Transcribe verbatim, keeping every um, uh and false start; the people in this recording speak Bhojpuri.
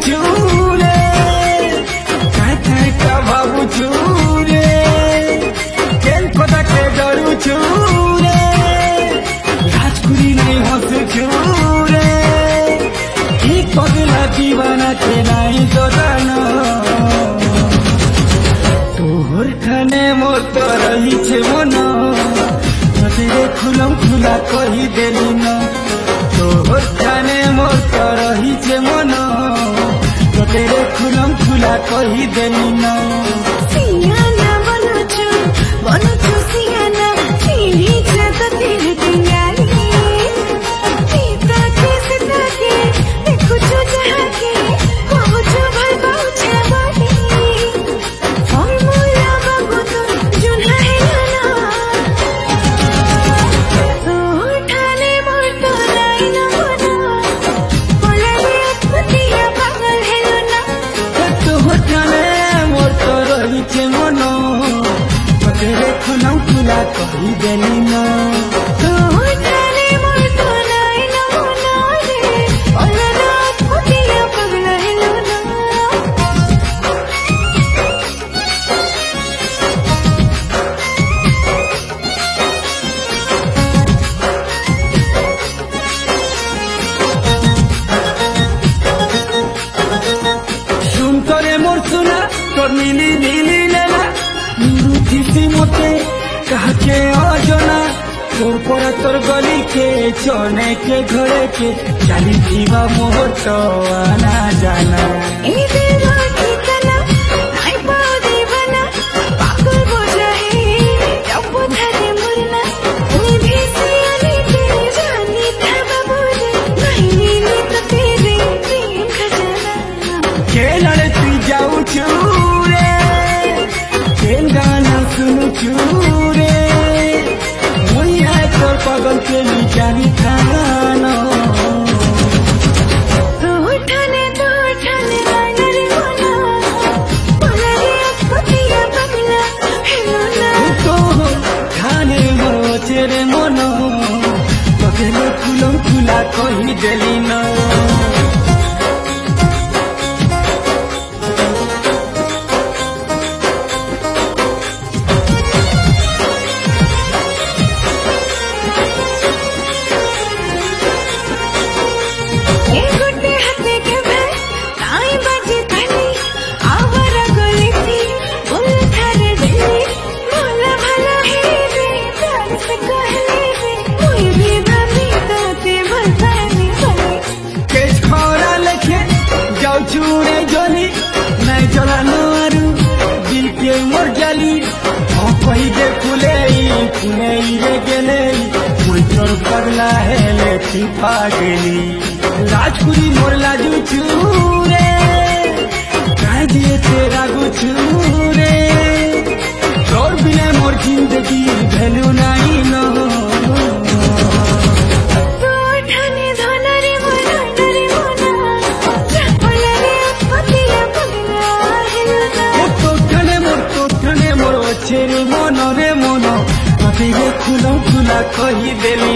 छूरे काय काय का भावु छूरे केन पता के डरू छूरे राजकुरी नहीं हंसु छूरे एक पगला दीवाना के नहीं तो जानो तोहर ठाने मोर तो रही छे मनो तेरे खुलम खुला कही देली न तोहर ठाने मोर तो रही छे मनो तेरे खुलम खुला कही देली न सियाना बनोछु बनोछु सियाना चिनी छत तेरे पियाली सीता के सीता के देखुछु जहाँ के कहूछु भल बहुछे बाली फॉर्मूला बाबू तो जुना है ना तो ठाने मोर तो लाई न बना बोले पतिया पागल है ना तोहर ठाने मोर तो रही छे मनो तेरे खुलम खुला कही देली न तो ठाने मोर तो लाई न बना रे बोले पतिया पागल है ना सुन तोरे मोर सुना तोर मिली मिली लेना रुचिसी मोते कहा के अजना तोर पर तोर गली के चने के घरे के चाली जीवा मोर तो आना जाना ए दिल ठिकाना नाई पाओ दीवाना पागल बोझा है जब धरे मुरना तू भी सियानी तेरी जानी था बाबू रे नहीं मिली तो तेरे प्रेम खजाना के लड़े तू जाऊ चूरे के गाना सुनू चूरे वही है तोर पागल के लिए जानी खाना तो ठाने तो ठाने लाना रे मोना बोला रे पतिया पगला है ना तो खाने मरो तेरे मनो पगले खुलम खुला कही देली न ए गुड्डे हाथे के भाई काई बाजे ताली आवारा गली थी बोल थारे दिली बोला भला है रे प्यार से कहले रे कोई भी भाभी ताते भलतानी भले के खरा लेखे जाऊ चूरे जोनी नहीं चला नारू दिल के मोर जाली ओ कही दे खुले खुले रे गेले कोई तोर पगला है लेती पागली राजकुरी मोर लाजू चूरे कह दिए तेरा गुछूरे तोर बिना मोर जिंदगी भेलू नहीं नो तो ठाने धोना रे मोना रे मोना बोला रे पतिया पगला है ना तो ठाने मोर तो ठाने मोर अच्छे रे मनो रे मनो तेरे खुला खुला कही देली